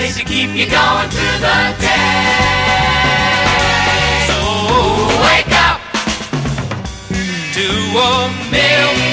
ways to keep you going through the day. So wake up to a million